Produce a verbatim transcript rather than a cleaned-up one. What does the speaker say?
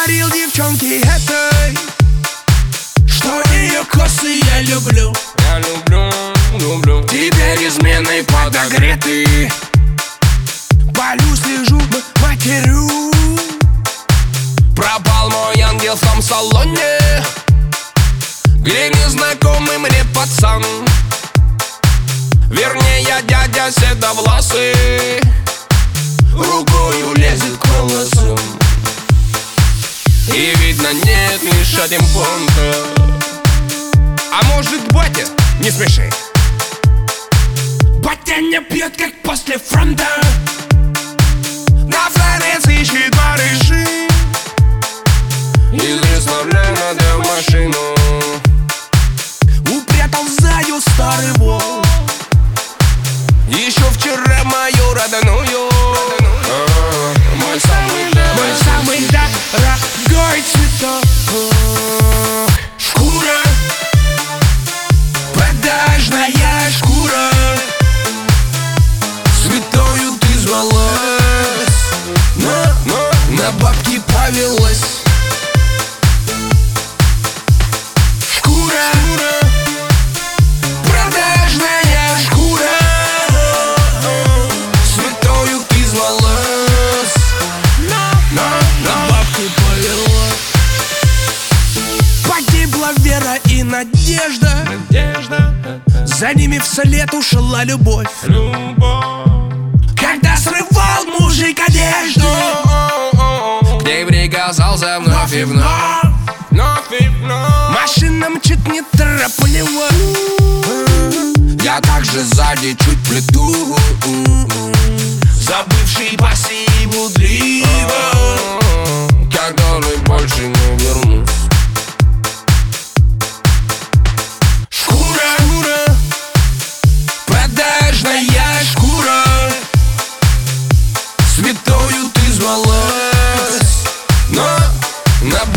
говорил девчонке этой, что ее косы я люблю. Я люблю, люблю. Теперь изменой подогреты. Полю, слежу, матерю. Пропал мой ангел в том салоне, где незнакомый мне пацан, вернее дядя седовласый, рукою лезет к волосам. И видно нет ни шадимпонта. А может батя? Не смеши. Батя не пьет, как после фронта. На флорец ищет барыши. Известно надо в машину. Упрятал сзади старый вол. Еще вчера мою родную, а, мой самый Мой самый дорогой цветок. Шкура, продажная шкура. Святою ты звалась, но, но на бабки повелась. Шкура, продажная шкура. Святою ты звалась, но, но на бабки повелась. Погибла вера и надежда. Надежда, За ними вслед ушла любовь. любовь. Когда срывал мужик одежду, К ней прикасался вновь и вновь, вновь и вновь. машина мчит неторопливо. Я также сзади чуть плету, Забывший паси блудливо. который больше не вернусь. Шкура, продажная шкура. Святою ты звалась, но на